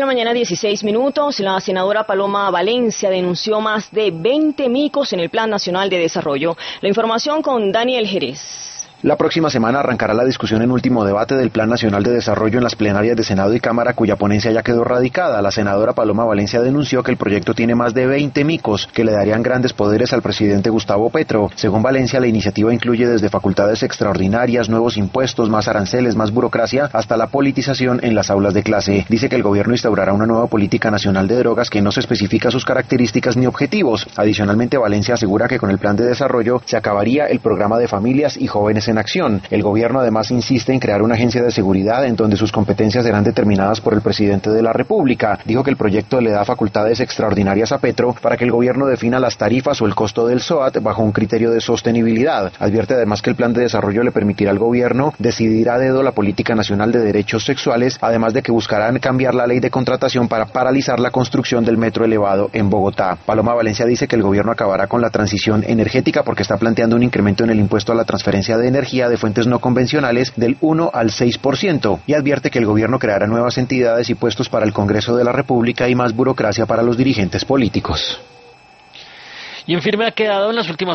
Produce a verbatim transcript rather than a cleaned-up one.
De la mañana, dieciséis minutos, la senadora Paloma Valencia denunció más de veinte micos en el Plan Nacional de Desarrollo. La información con Daniel Jerez. La próxima semana arrancará la discusión en último debate del Plan Nacional de Desarrollo en las plenarias de Senado y Cámara, cuya ponencia ya quedó radicada. La senadora Paloma Valencia denunció que el proyecto tiene más de veinte micos que le darían grandes poderes al presidente Gustavo Petro. Según Valencia, la iniciativa incluye desde facultades extraordinarias, nuevos impuestos, más aranceles, más burocracia, hasta la politización en las aulas de clase. Dice que el gobierno instaurará una nueva política nacional de drogas que no se especifica sus características ni objetivos. Adicionalmente, Valencia asegura que con el plan de desarrollo se acabaría el programa de familias y jóvenes en acción. El gobierno además insiste en crear una agencia de seguridad en donde sus competencias serán determinadas por el presidente de la República. Dijo que el proyecto le da facultades extraordinarias a Petro para que el gobierno defina las tarifas o el costo del S O A T bajo un criterio de sostenibilidad. Advierte además que el plan de desarrollo le permitirá al gobierno decidir a dedo la política nacional de derechos sexuales, además de que buscarán cambiar la ley de contratación para paralizar la construcción del metro elevado en Bogotá. Paloma Valencia dice que el gobierno acabará con la transición energética porque está planteando un incremento en el impuesto a la transferencia de energía de fuentes no convencionales del uno al seis por ciento y advierte que el gobierno creará nuevas entidades y puestos para el Congreso de la República y más burocracia para los dirigentes políticos. Y en firme ha quedado en las últimas